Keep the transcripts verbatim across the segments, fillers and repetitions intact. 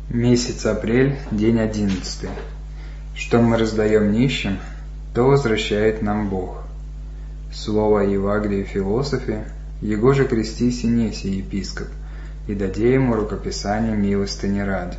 Месяц апрель, день одиннадцатый. Что мы раздаем нищим, то возвращает нам Бог. Слово Евагрии философе, Его же крести Синесий епископ, и даде ему рукописание милостыни ради.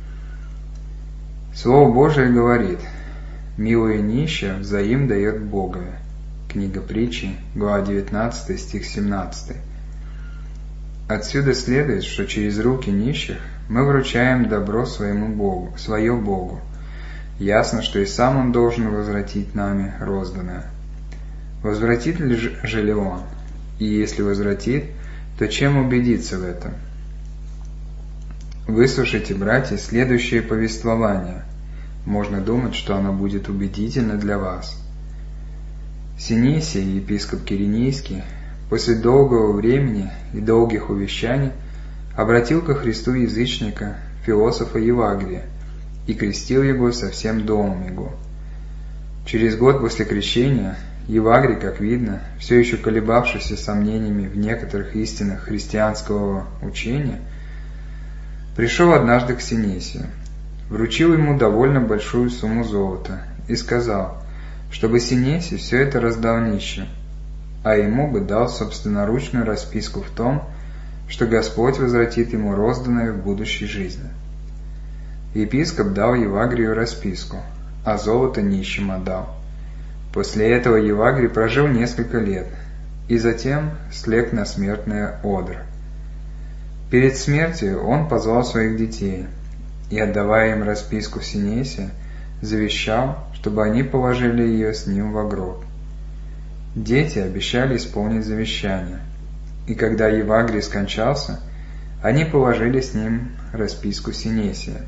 Слово Божие говорит: «Милое нищее взаим дает Богове». Книга Притчи, глава девятнадцатая, стих семнадцатый. Отсюда следует, что через руки нищих мы вручаем добро своему Богу, свое Богу. Ясно, что и сам Он должен возвратить нами розданное. Возвратит ли же ли Он? И если возвратит, то чем убедиться в этом? Выслушайте, братья, следующее повествование. Можно думать, что оно будет убедительно для вас. Синесий, епископ Киринейский, после долгого времени и долгих увещаний обратил ко Христу язычника, философа Евагрия, и крестил его со всем домом его. Через год после крещения Евагрий, как видно, все еще колебавшийся сомнениями в некоторых истинах христианского учения, пришел однажды к Синесию, вручил ему довольно большую сумму золота и сказал, чтобы Синесий все это раздал нищим, а ему бы дал собственноручную расписку в том, что Господь возвратит ему розданное в будущей жизни. Епископ дал Евагрию расписку, а золото нищим отдал. После этого Евагрий прожил несколько лет, и затем слег на смертное одр. Перед смертью он позвал своих детей и, отдавая им расписку Синесия, завещал, чтобы они положили ее с ним во гроб. Дети обещали исполнить завещание, и когда Евагрий скончался, они положили с ним расписку Синесия.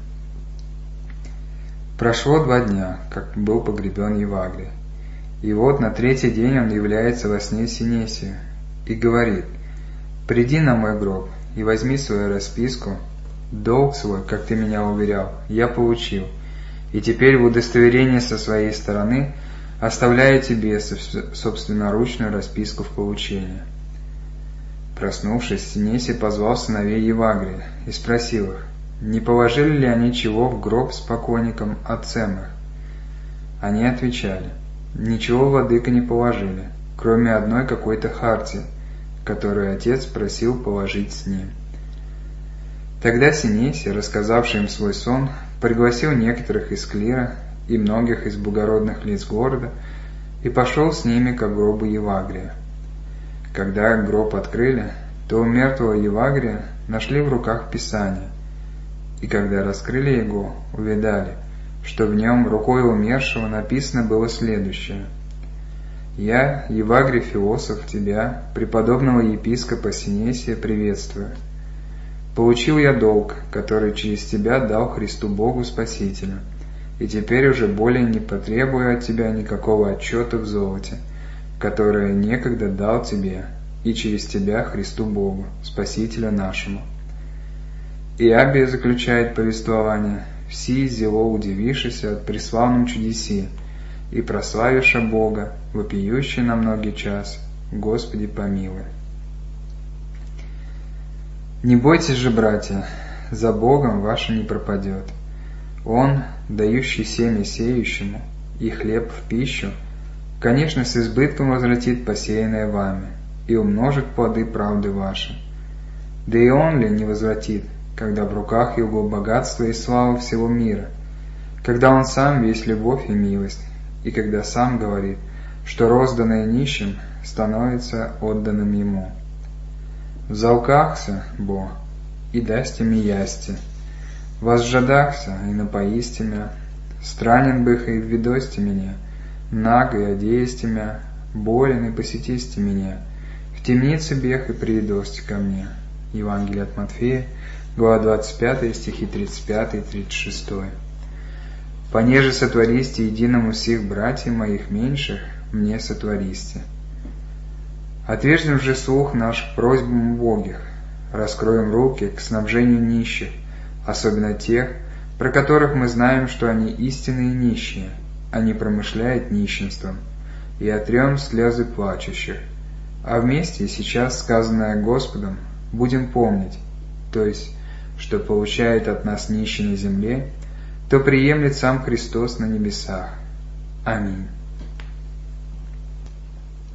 Прошло два дня, как был погребен Евагрий, и вот на третий день он является во сне Синесию и говорит: «Приди на мой гроб и возьми свою расписку, долг свой, как ты меня уверял, я получил, и теперь в удостоверение со своей стороны оставляю тебе собственноручную расписку в получение». Проснувшись, Синесий позвал сыновей Евагрия и спросил их, не положили ли они чего в гроб с покойником отцем их. Они отвечали: ничего, владыка, не положили, кроме одной какой-то хартии, которую отец просил положить с ним. Тогда Синесий, рассказавший им свой сон, пригласил некоторых из клира и многих из благородных лиц города и пошел с ними к гробу Евагрия. Когда гроб открыли, то у мертвого Евагрия нашли в руках Писание, и когда раскрыли его, увидали, что в нем рукой умершего написано было следующее: «Я, Евагрий философ, тебя, преподобного епископа Синесия, приветствую. Получил я долг, который через тебя дал Христу Богу Спасителю, и теперь уже более не потребую от тебя никакого отчета в золоте, которое некогда дал тебе и через тебя Христу Богу, Спасителю нашему». И Абия заключает повествование: «Все зело удивившися от преславном чудеси, и прославиша Бога, вопиющий на многие час, Господи помилуй». Не бойтесь же, братья, за Богом ваше не пропадет. Он, дающий семя сеющему и хлеб в пищу, конечно, с избытком возвратит посеянное вами и умножит плоды правды ваши. Да и Он ли не возвратит, когда в руках Его богатство и слава всего мира, когда Он сам весь любовь и милость, и когда сам говорит, что розданное нищим становится отданным Ему. «Взалкахся, Бо, и дасте ми ясти, возжадахся, и напоисти мя, странен бых, и введости меня, наг, и одеясти мя, болен, и посетисти меня, в темнице бег, и приедости ко мне». Евангелие от Матфея, глава двадцать пятая, стихи тридцать пятый — тридцать шестой. «Понеже сотвористе единому сих братьев моих меньших, мне сотвористе». Отвержем же слух наш к просьбам убогих, раскроем руки к снабжению нищих, особенно тех, про которых мы знаем, что они истинные нищие, а не промышляют нищенством, и отрем слезы плачущих. А вместе сейчас сказанное Господом будем помнить, то есть что получает от нас нищий на земле, то приемлет сам Христос на небесах. Аминь.